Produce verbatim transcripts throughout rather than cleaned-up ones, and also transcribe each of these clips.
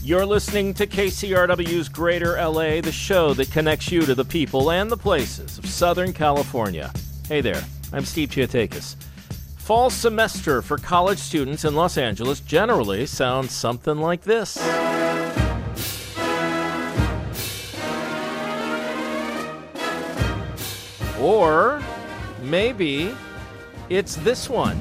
You're listening to K C R W's Greater L A, the show that connects you to the people and the places of Southern California. Hey there, I'm Steve Chiatakis. Fall semester for college students in Los Angeles generally sounds something like this. Or maybe it's this one.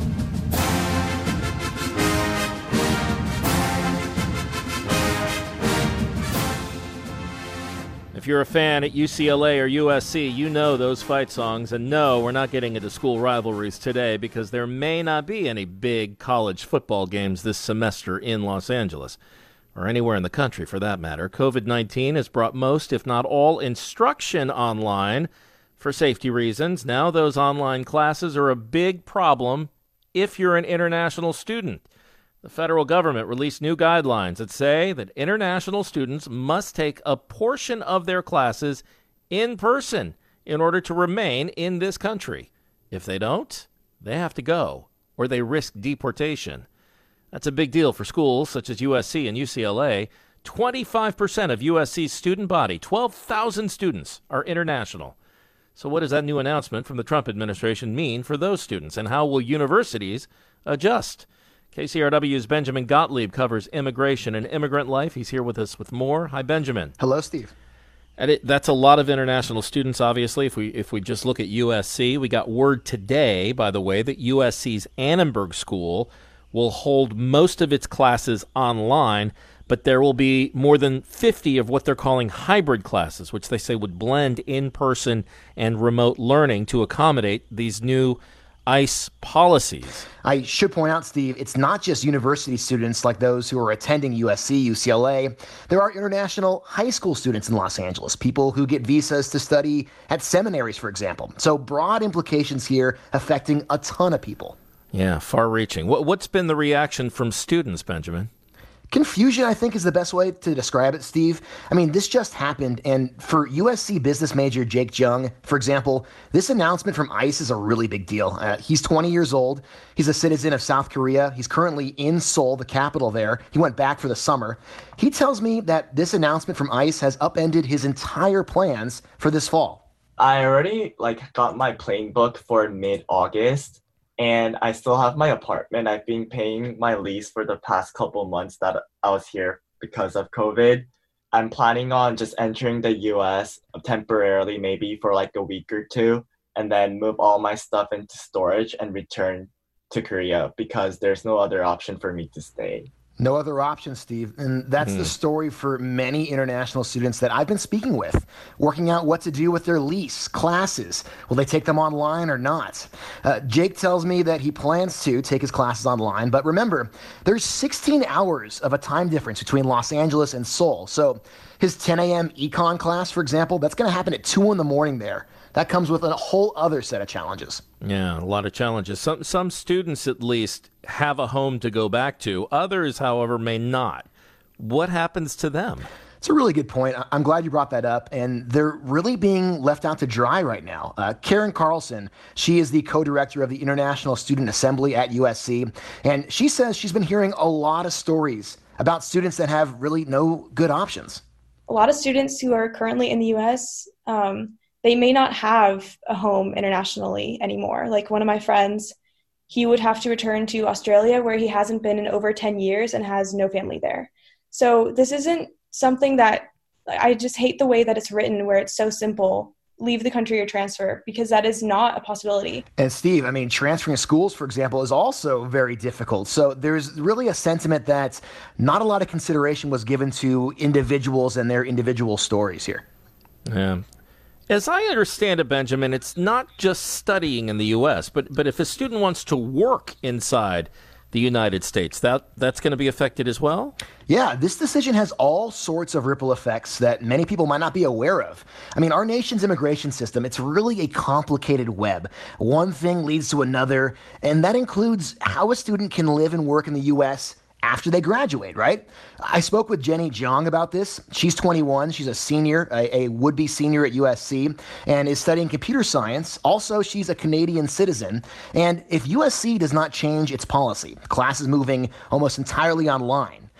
If you're a fan at U C L A or U S C, you know those fight songs. And no, we're not getting into school rivalries today because there may not be any big college football games this semester in Los Angeles, or anywhere in the country for that matter. covid nineteen has brought most, if not all, instruction online for safety reasons. Now those online classes are a big problem if you're an international student. The federal government released new guidelines that say that international students must take a portion of their classes in person in order to remain in this country. If they don't, they have to go, or they risk deportation. That's a big deal for schools such as U S C and U C L A. twenty-five percent of U S C's student body, twelve thousand students, are international. So what does that new announcement from the Trump administration mean for those students, and how will universities adjust? K C R W's Benjamin Gottlieb covers immigration and immigrant life. He's here with us with more. Hi, Benjamin. Hello, Steve. And it, that's a lot of international students, obviously. If we if we just look at U S C, we got word today, by the way, that U S C's Annenberg School will hold most of its classes online, but there will be more than fifty of what they're calling hybrid classes, which they say would blend in-person and remote learning to accommodate these new ICE policies. I should point out, Steve, it's not just university students like those who are attending U S C, U C L A. There are international high school students in Los Angeles, people who get visas to study at seminaries, for example. So broad implications here affecting a ton of people. Yeah, far-reaching. What, what's been the reaction from students, Benjamin? Confusion, I think, is the best way to describe it, Steve. I mean, this just happened, and for U S C business major Jake Jung, for example, this announcement from ICE is a really big deal. Uh, he's twenty years old. He's a citizen of South Korea. He's currently in Seoul, the capital there. He went back for the summer. He tells me that this announcement from ICE has upended his entire plans for this fall. I already like got my plane booked for mid-August. And I still have my apartment. I've been paying my lease for the past couple months that I was here because of COVID. I'm planning on just entering the U S temporarily, maybe for like a week or two, and then move all my stuff into storage and return to Korea because there's no other option for me to stay. No other option, Steve. And that's mm. the story for many international students that I've been speaking with, working out what to do with their lease, classes. Will they take them online or not? Uh, Jake tells me that he plans to take his classes online. But remember, there's sixteen hours of a time difference between Los Angeles and Seoul. So his ten a.m. econ class, for example, that's going to happen at two in the morning there. That comes with a whole other set of challenges. Yeah, a lot of challenges. Some some students, at least, have a home to go back to. Others, however, may not. What happens to them? It's a really good point. I'm glad you brought that up. And they're really being left out to dry right now. Uh, Karen Carlson, she is the co-director of the International Student Assembly at U S C. And she says she's been hearing a lot of stories about students that have really no good options. A lot of students who are currently in the U S, um, they may not have a home internationally anymore. Like one of my friends, he would have to return to Australia where he hasn't been in over ten years and has no family there. So this isn't something that, I just hate the way that it's written where it's so simple, leave the country or transfer, because that is not a possibility. And Steve, I mean, transferring schools, for example, is also very difficult. So there's really a sentiment that not a lot of consideration was given to individuals and their individual stories here. Yeah. As I understand it, Benjamin, it's not just studying in the U S, but but if a student wants to work inside the United States, that that's going to be affected as well? Yeah, this decision has all sorts of ripple effects that many people might not be aware of. I mean, our nation's immigration system, it's really a complicated web. One thing leads to another, and that includes how a student can live and work in the U S after they graduate, right? I spoke with Jenny Jiang about this. She's twenty-one. She's a senior, a, a would-be senior at U S C, and is studying computer science. Also, she's a Canadian citizen. And if U S C does not change its policy, class is moving almost entirely online,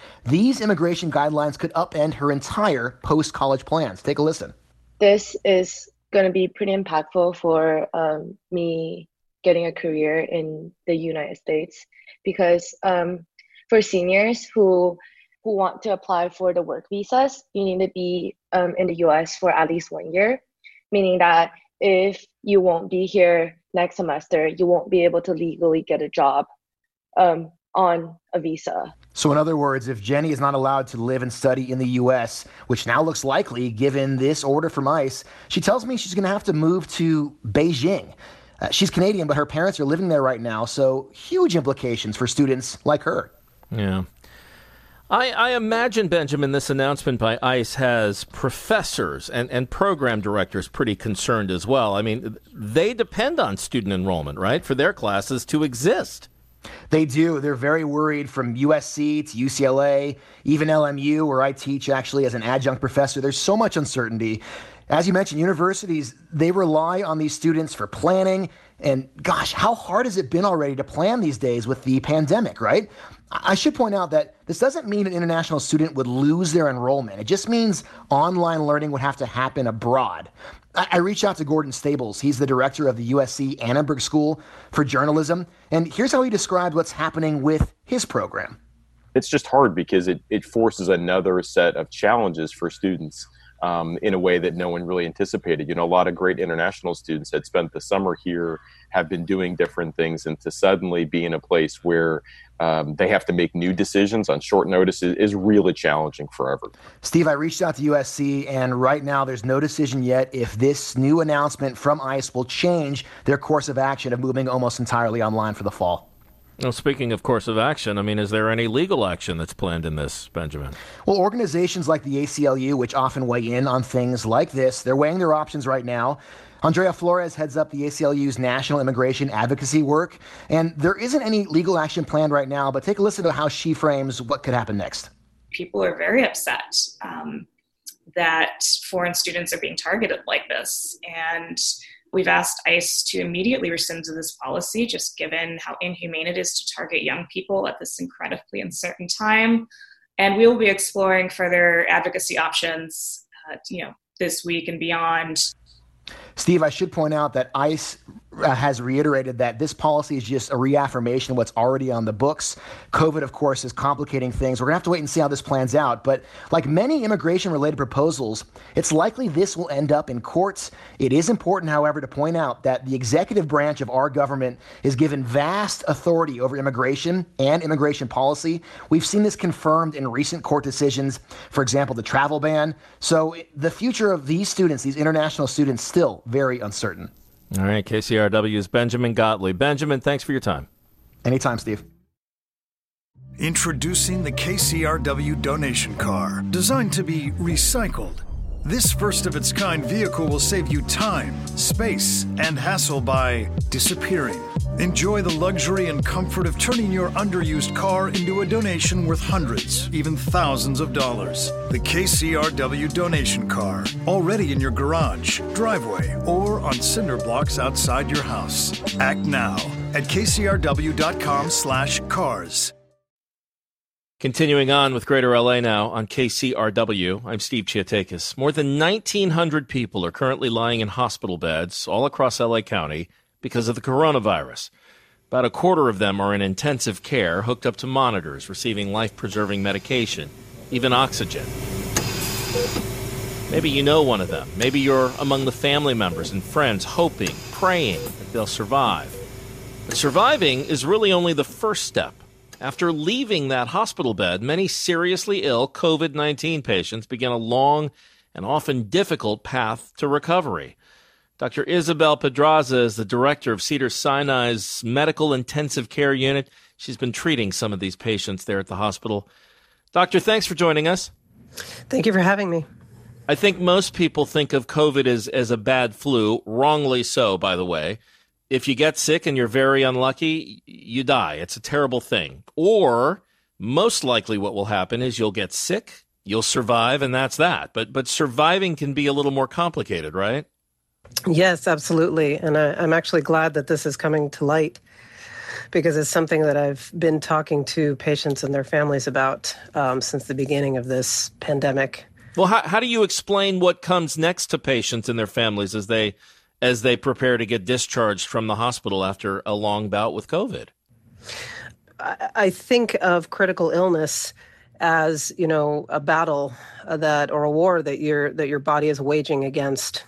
These immigration guidelines could upend her entire post-college plans. Take a listen. This is going to be pretty impactful for um, me getting a career in the United States, because um, for seniors who who want to apply for the work visas, you need to be um, in the U S for at least one year, meaning that if you won't be here next semester, you won't be able to legally get a job um, on a visa. So in other words, if Jenny is not allowed to live and study in the U S, which now looks likely given this order from ICE, she tells me she's going to have to move to Beijing. Uh, she's Canadian, but her parents are living there right now, so huge implications for students like her. Yeah. I, I imagine, Benjamin, this announcement by ICE has professors and, and program directors pretty concerned as well. I mean, they depend on student enrollment, right, for their classes to exist. They do. They're very worried, from U S C to U C L A, even L M U, where I teach actually as an adjunct professor. There's so much uncertainty. As you mentioned, universities, they rely on these students for planning. And gosh, how hard has it been already to plan these days with the pandemic, right? I should point out that this doesn't mean an international student would lose their enrollment. It just means online learning would have to happen abroad. I, I reached out to Gordon Stables. He's the director of the U S C Annenberg School for Journalism. And here's how he described what's happening with his program. It's just hard because it, it forces another set of challenges for students. Um, in a way that no one really anticipated. You know, a lot of great international students had spent the summer here, have been doing different things, and to suddenly be in a place where um, they have to make new decisions on short notice is, is really challenging for everyone. Steve, I reached out to U S C, and right now there's no decision yet if this new announcement from ICE will change their course of action of moving almost entirely online for the fall. Well, speaking of course of action, I mean, is there any legal action that's planned in this, Benjamin? Well, organizations like the A C L U, which often weigh in on things like this, they're weighing their options right now. Andrea Flores heads up the A C L U's national immigration advocacy work, and there isn't any legal action planned right now, but take a listen to how she frames what could happen next. People are very upset um, that foreign students are being targeted like this, and we've asked ICE to immediately rescind this policy, just given how inhumane it is to target young people at this incredibly uncertain time. And we will be exploring further advocacy options, uh, you know, this week and beyond. Steve, I should point out that ICE has reiterated that this policy is just a reaffirmation of what's already on the books. COVID, of course, is complicating things. We're going to have to wait and see how this plans out. But like many immigration-related proposals, it's likely this will end up in courts. It is important, however, to point out that the executive branch of our government is given vast authority over immigration and immigration policy. We've seen this confirmed in recent court decisions, for example, the travel ban. So the future of these students, these international students, still very uncertain. All right, K C R W's Benjamin Gottlieb. Benjamin, thanks for your time. Anytime, Steve. Introducing the K C R W donation car, designed to be recycled. This first-of-its-kind vehicle will save you time, space, and hassle by disappearing. Enjoy the luxury and comfort of turning your underused car into a donation worth hundreds, even thousands of dollars. The K C R W donation car, already in your garage, driveway, or on cinder blocks outside your house. Act now at kcrw.com slash cars. Continuing on with Greater L A now on K C R W, I'm Steve Chiatakis. More than nineteen hundred people are currently lying in hospital beds all across L A County because of the coronavirus. About a quarter of them are in intensive care, hooked up to monitors, receiving life-preserving medication, even oxygen. Maybe you know one of them. Maybe you're among the family members and friends hoping, praying that they'll survive. But surviving is really only the first step. After leaving that hospital bed, many seriously ill COVID nineteen patients begin a long and often difficult path to recovery. Doctor Isabel Pedraza is the director of Cedars-Sinai's Medical Intensive Care Unit. She's been treating some of these patients there at the hospital. Doctor, thanks for joining us. Thank you for having me. I think most people think of COVID as, as a bad flu, wrongly so, by the way. If you get sick and you're very unlucky, you die. It's a terrible thing. Or most likely what will happen is you'll get sick, you'll survive, and that's that. But but surviving can be a little more complicated, right? Yes, absolutely. And I, I'm actually glad that this is coming to light. because it's something that I've been talking to patients and their families about um, since the beginning of this pandemic. Well, how, how do you explain what comes next to patients and their families as they as they prepare to get discharged from the hospital after a long bout with COVID? I, I think of critical illness as, you know, a battle that or a war that your that your body is waging against.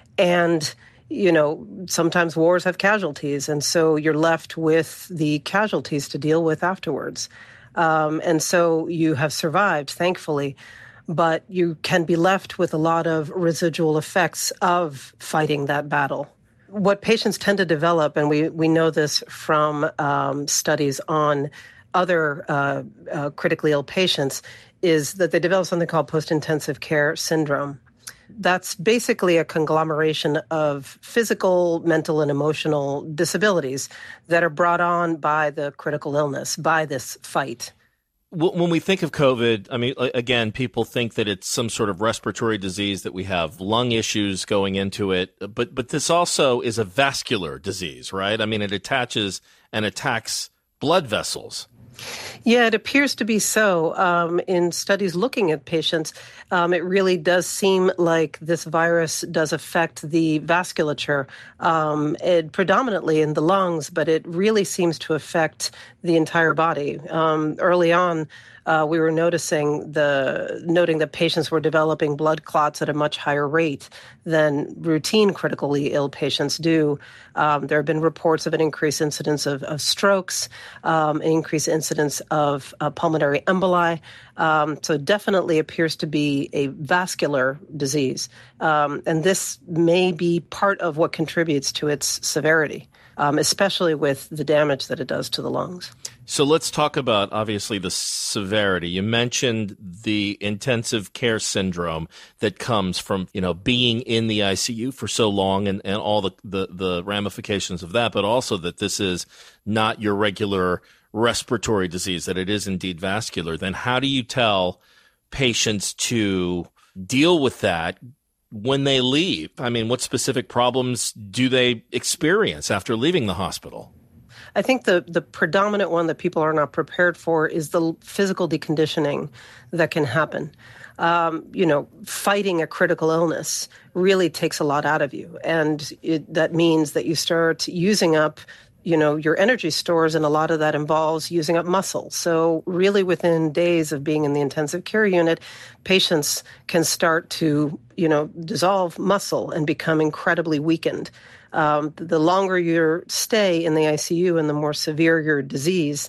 And, you know, sometimes wars have casualties, and so you're left with the casualties to deal with afterwards. Um, and so you have survived, thankfully, but you can be left with a lot of residual effects of fighting that battle. What patients tend to develop, and we, we know this from um, studies on other uh, uh, critically ill patients, is that they develop something called post-intensive care syndrome. That's basically a conglomeration of physical, mental, and emotional disabilities that are brought on by the critical illness, by this fight. When we think of COVID, I mean, again, people think that it's some sort of respiratory disease, that we have lung issues going into it. But but this also is a vascular disease, right? I mean, it attaches and attacks blood vessels. Yeah, it appears to be so. Um, in studies looking at patients, um, it really does seem like this virus does affect the vasculature, um, it, predominantly in the lungs, but it really seems to affect the entire body. Um, early on, uh, we were noticing the noting that patients were developing blood clots at a much higher rate than routine critically ill patients do. Um, there have been reports of an increased incidence of, of strokes, um, an increased incidence of uh, pulmonary emboli. Um, so it definitely appears to be a vascular disease. Um, and this may be part of what contributes to its severity, um, especially with the damage that it does to the lungs. So let's talk about, obviously, the severity. You mentioned the intensive care syndrome that comes from, you know, being in the I C U for so long and, and all the, the, the ramifications of that, but also that this is not your regular respiratory disease, that it is indeed vascular. Then how do you tell patients to deal with that when they leave? I mean, what specific problems do they experience after leaving the hospital? I think the, the predominant one that people are not prepared for is the physical deconditioning that can happen. Um, you know, fighting a critical illness really takes a lot out of you. And it, that means that you start using up, you know, your energy stores, and a lot of that involves using up muscle. So really within days of being in the intensive care unit, patients can start to, you know, dissolve muscle and become incredibly weakened. Um, the longer your stay in the I C U and the more severe your disease,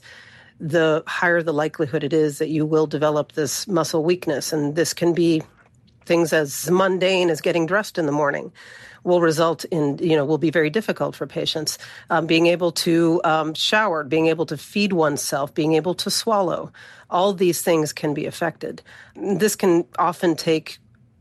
the higher the likelihood it is that you will develop this muscle weakness. And this can be things as mundane as getting dressed in the morning will result in, you know, will be very difficult for patients. Um, being able to um, shower, being able to feed oneself, being able to swallow, all these things can be affected. This can often take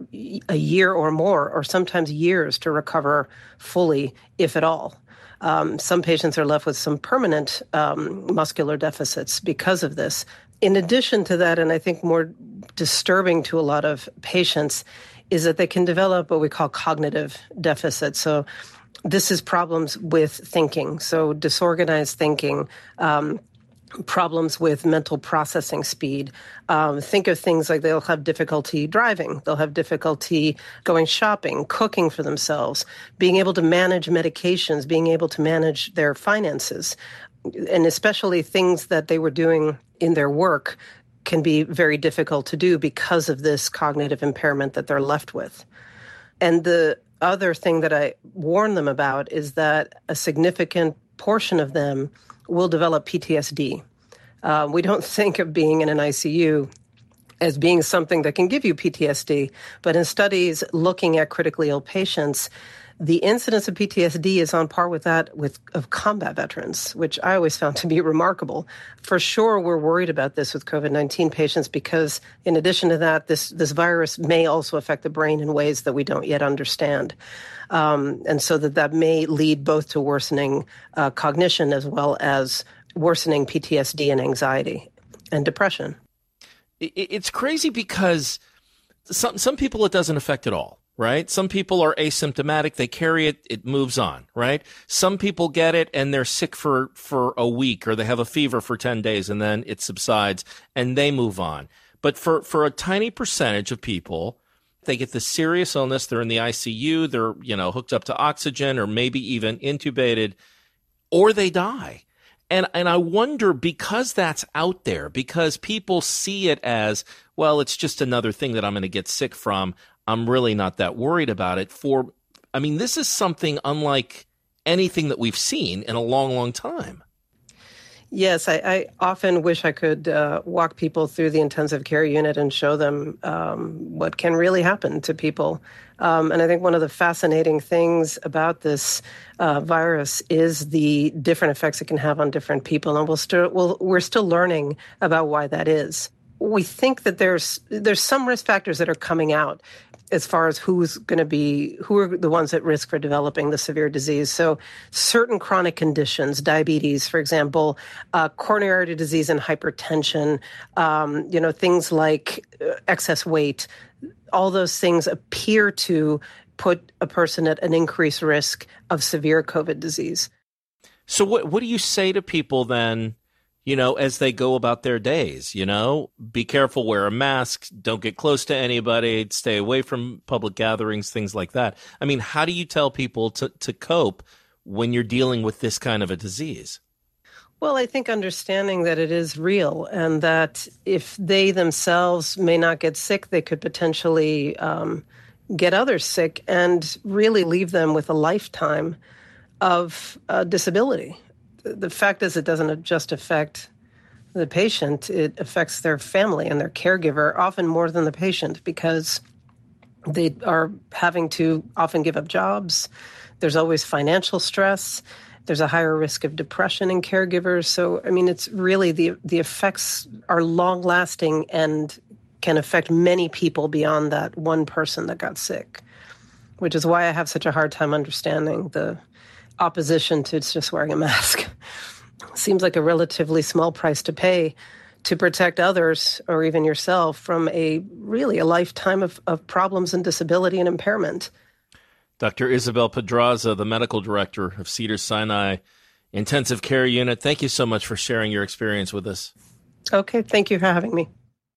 a year or more, or sometimes years to recover fully, if at all. Um, some patients are left with some permanent um, muscular deficits because of this. In addition to that, and I think more disturbing to a lot of patients, is that they can develop what we call cognitive deficits. So this is problems with thinking, so disorganized thinking, um, problems with mental processing speed. Um, think of things like they'll have difficulty driving, they'll have difficulty going shopping, cooking for themselves, being able to manage medications, being able to manage their finances, and especially things that they were doing in their work can be very difficult to do because of this cognitive impairment that they're left with. And the other thing that I warn them about is that a significant portion of them will develop P T S D. Uh, we don't think of being in an I C U as being something that can give you P T S D, but in studies looking at critically ill patients, the incidence of P T S D is on par with that with of combat veterans, which I always found to be remarkable. For sure, we're worried about this with COVID nineteen patients because, in addition to that, this, this virus may also affect the brain in ways that we don't yet understand. Um, and so that that may lead both to worsening uh, cognition as well as worsening P T S D and anxiety and depression. It's crazy because some some people it doesn't affect at all. right? Some people are asymptomatic. They carry it. It moves on, right? Some people get it and they're sick for, for a week, or they have a fever for ten days and then it subsides and they move on. But for, for a tiny percentage of people, they get this serious illness. They're in the I C U. They're, you know, hooked up to oxygen or maybe even intubated, or they die. And and I wonder, because that's out there, because people see it as, well, it's just another thing that I'm going to get sick from, I'm really not that worried about it. For, I mean, this is something unlike anything that we've seen in a long, long time. Yes, I, I often wish I could uh, walk people through the intensive care unit and show them um, what can really happen to people. Um, and I think one of the fascinating things about this uh, virus is the different effects it can have on different people. And we'll still, we'll, we're still learning about why that is. We think that there's there's some risk factors that are coming out as far as who's going to be, who are the ones at risk for developing the severe disease. So certain chronic conditions, diabetes, for example, uh, coronary artery disease and hypertension, um, you know, things like excess weight, all those things appear to put a person at an increased risk of severe COVID disease. So what what do you say to people then, you know, as they go about their days? You know, be careful, wear a mask, don't get close to anybody, stay away from public gatherings, things like that. I mean, how do you tell people to, to cope when you're dealing with this kind of a disease? Well, I think understanding that it is real and that if they themselves may not get sick, they could potentially um, get others sick and really leave them with a lifetime of uh, disability. The fact is, it doesn't just affect the patient, it affects their family and their caregiver, often more than the patient, because they are having to often give up jobs. There's always financial stress. There's a higher risk of depression in caregivers. So, I mean, it's really the the effects are long-lasting and can affect many people beyond that one person that got sick, which is why I have such a hard time understanding the opposition to just wearing a mask. Seems like a relatively small price to pay to protect others or even yourself from a really a lifetime of, of problems and disability and impairment. Doctor Isabel Pedraza, the medical director of Cedars-Sinai Intensive Care Unit, thank you so much for sharing your experience with us. Okay, thank you for having me.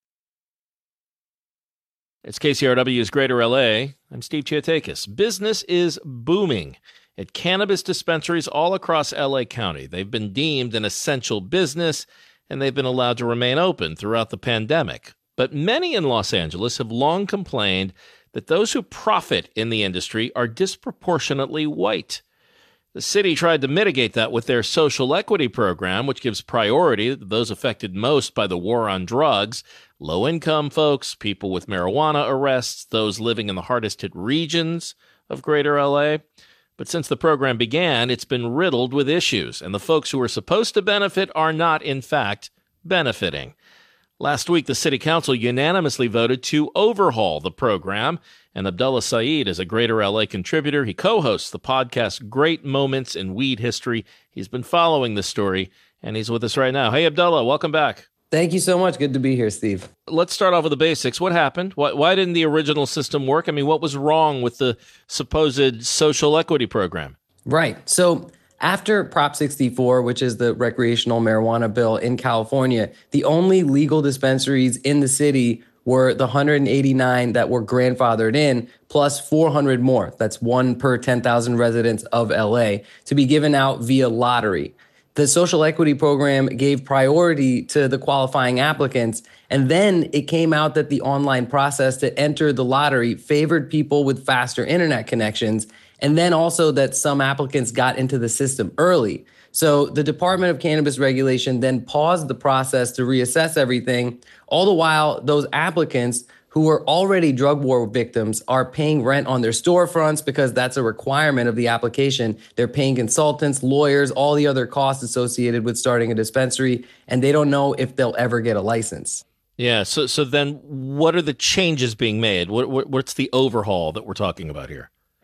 It's K C R W's Greater L A. I'm Steve Chiotakis. Business is booming at cannabis dispensaries all across L A County. They've been deemed an essential business, and they've been allowed to remain open throughout the pandemic. But many in Los Angeles have long complained that those who profit in the industry are disproportionately white. The city tried to mitigate that with their social equity program, which gives priority to those affected most by the war on drugs, low-income folks, people with marijuana arrests, those living in the hardest-hit regions of Greater L A. But since the program began, it's been riddled with issues, and the folks who are supposed to benefit are not, in fact, benefiting. Last week, the city council unanimously voted to overhaul the program, and Abdullah Saeed is a Greater L A contributor. He co-hosts the podcast Great Moments in Weed History. He's been following this story, and he's with us right now. Hey, Abdullah, welcome back. Thank you so much. Good to be here, Steve. Let's start off with the basics. What happened? Why, why didn't the original system work? I mean, what was wrong with the supposed social equity program? Right. So after Prop sixty-four, which is the recreational marijuana bill in California, the only legal dispensaries in the city were the one hundred eighty-nine that were grandfathered in, plus four hundred more. That's one per ten thousand residents of L A to be given out via lottery. The social equity program gave priority to the qualifying applicants, and then it came out that the online process to enter the lottery favored people with faster internet connections, and then also that some applicants got into the system early. So the Department of Cannabis Regulation then paused the process to reassess everything, all the while those applicants who were already drug war victims are paying rent on their storefronts because that's a requirement of the application. They're paying consultants, lawyers, all the other costs associated with starting a dispensary, and they don't know if they'll ever get a license. Yeah, so so then what are the changes being made? What, what What's the overhaul that we're talking about here?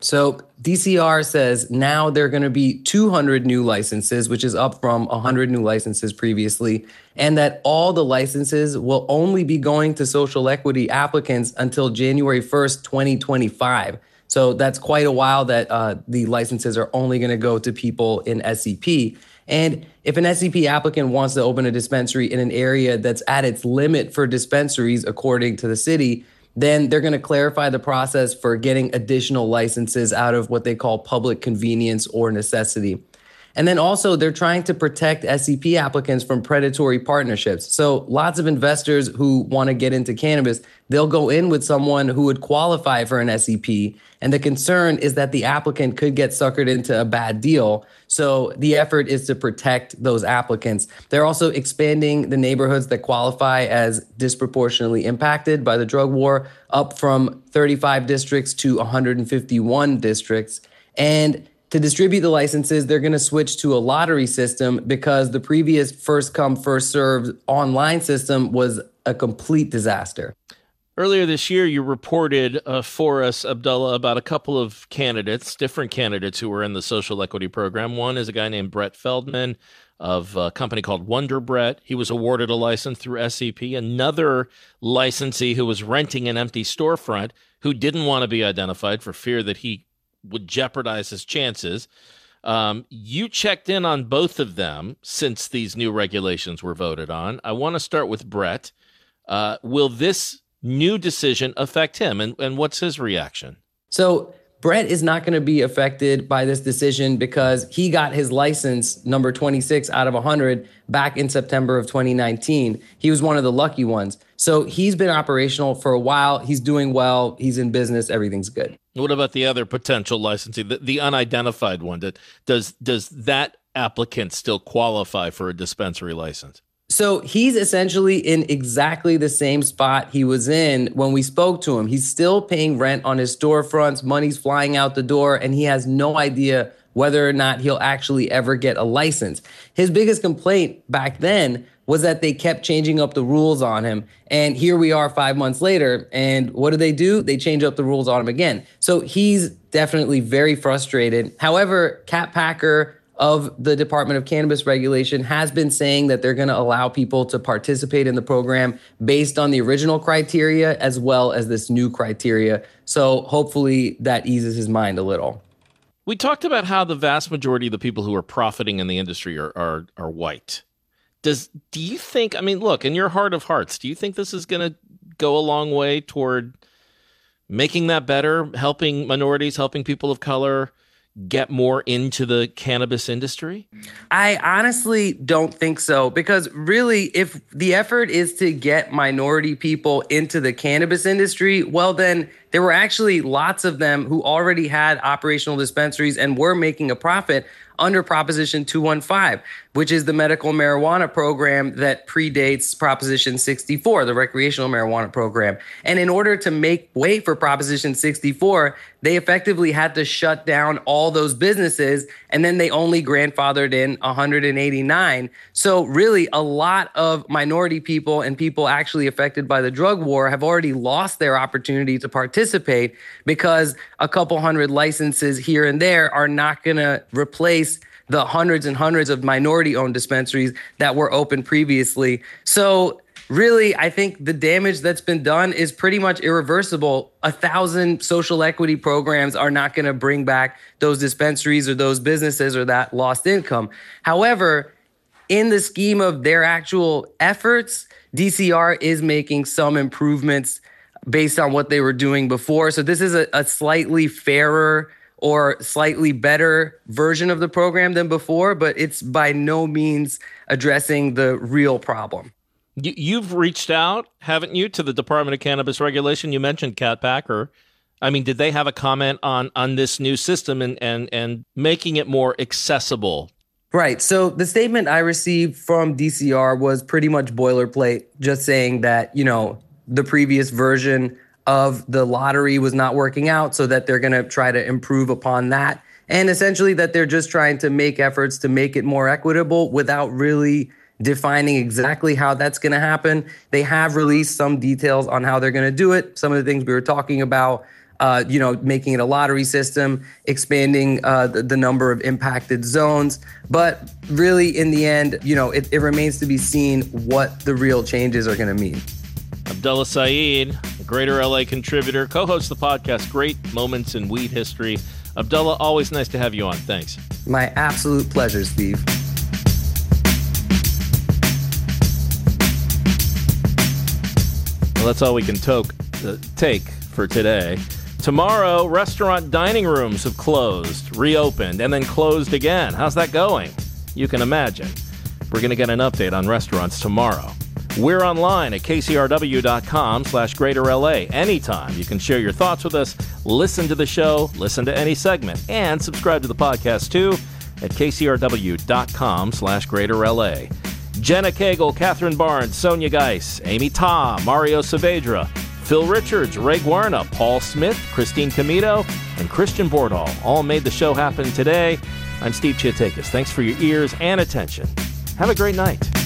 So D C R says now there are going to be two hundred new licenses, which is up from one hundred new licenses previously, and that all the licenses will only be going to social equity applicants until January first, twenty twenty-five. So that's quite a while that uh, the licenses are only going to go to people in S E P. And if an S E P applicant wants to open a dispensary in an area that's at its limit for dispensaries, according to the city, then they're going to clarify the process for getting additional licenses out of what they call public convenience or necessity. And then also they're trying to protect S E P applicants from predatory partnerships. So lots of investors who want to get into cannabis, they'll go in with someone who would qualify for an S E P. And the concern is that the applicant could get suckered into a bad deal. So the effort is to protect those applicants. They're also expanding the neighborhoods that qualify as disproportionately impacted by the drug war up from thirty-five districts to one hundred fifty-one districts. And to distribute the licenses, they're going to switch to a lottery system because the previous first come, first served online system was a complete disaster. Earlier this year, you reported uh, for us, Abdullah, about a couple of candidates, different candidates who were in the social equity program. One is a guy named Brett Feldman of a company called Wonder Brett. He was awarded a license through S E P. Another licensee who was renting an empty storefront who didn't want to be identified for fear that he would jeopardize his chances. Um, you checked in on both of them since these new regulations were voted on. I want to start with Brett. Uh, will this new decision affect him, and, and what's his reaction? So Brett is not going to be affected by this decision because he got his license number twenty-six out of one hundred back in September of twenty nineteen. He was one of the lucky ones. So he's been operational for a while. He's doing well. He's in business. Everything's good. What about the other potential licensee, the, the unidentified one? That does does that applicant still qualify for a dispensary license? So he's essentially in exactly the same spot he was in when we spoke to him. He's still paying rent on his storefronts, money's flying out the door, and he has no idea whether or not he'll actually ever get a license. His biggest complaint back then was that they kept changing up the rules on him. And here we are five months later, and what do they do? They change up the rules on him again. So he's definitely very frustrated. However, Kat Packer of the Department of Cannabis Regulation has been saying that they're going to allow people to participate in the program based on the original criteria as well as this new criteria. So hopefully that eases his mind a little. We talked about how the vast majority of the people who are profiting in the industry are are, are white. Does do you think, I mean, look, in your heart of hearts, do you think this is going to go a long way toward making that better, helping minorities, helping people of color get more into the cannabis industry? I honestly don't think so, because really, if the effort is to get minority people into the cannabis industry, well, then there were actually lots of them who already had operational dispensaries and were making a profit under Proposition two fifteen, which is the medical marijuana program that predates Proposition sixty-four, the recreational marijuana program. And in order to make way for Proposition sixty-four, they effectively had to shut down all those businesses, and then they only grandfathered in one hundred eighty-nine. So really, a lot of minority people and people actually affected by the drug war have already lost their opportunity to participate because a couple hundred licenses here and there are not going to replace the hundreds and hundreds of minority-owned dispensaries that were open previously. So really, I think the damage that's been done is pretty much irreversible. A thousand social equity programs are not going to bring back those dispensaries or those businesses or that lost income. However, in the scheme of their actual efforts, D C R is making some improvements based on what they were doing before. So this is a, a slightly fairer or slightly better version of the program than before, but it's by no means addressing the real problem. You, you've reached out, haven't you, to the Department of Cannabis Regulation? You mentioned Kat Packer. I mean, did they have a comment on on this new system and and and making it more accessible? Right. So the statement I received from D C R was pretty much boilerplate, just saying that, you know, the previous version of the lottery was not working out, so that they're going to try to improve upon that. And essentially that they're just trying to make efforts to make it more equitable without really defining exactly how that's going to happen. They have released some details on how they're going to do it. Some of the things we were talking about, uh, you know, making it a lottery system, expanding uh, the, the number of impacted zones. But really, in the end, you know, it, it remains to be seen what the real changes are going to mean. Abdullah Saeed, a Greater L A contributor, co-hosts the podcast Great Moments in Weed History. Abdullah, always nice to have you on. Thanks. My absolute pleasure, Steve. Well, that's all we can toke, uh, take for today. Tomorrow, restaurant dining rooms have closed, reopened, and then closed again. How's that going? You can imagine. We're going to get an update on restaurants tomorrow. We're online at kcrw.com slash greater LA. Anytime you can share your thoughts with us, listen to the show, listen to any segment, and subscribe to the podcast too at kcrw.com slash greater LA. Jenna Cagle, Catherine Barnes, Sonia Geis, Amy Tom, Mario Saavedra, Phil Richards, Ray Guarna, Paul Smith, Christine Comito, and Christian Bordall all made the show happen today. I'm Steve Chiatakis. Thanks for your ears and attention. Have a great night.